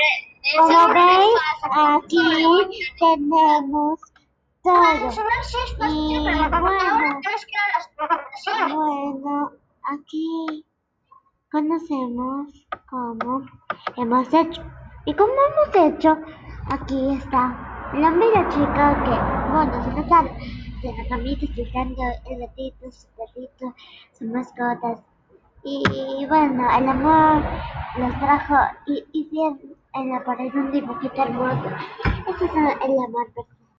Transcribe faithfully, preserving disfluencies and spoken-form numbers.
Como veis, aquí tenemos todo. Y bueno, bueno, aquí conocemos cómo hemos hecho. ¿Y cómo hemos hecho? Aquí está el hombre y la chica que, bueno, se casaron. Se la camita explicando el gatito, su perrito, sus mascotas. Y bueno, el amor los trajo y hicieron en la pared un dibujito hermoso. Ese es el amor perfecto.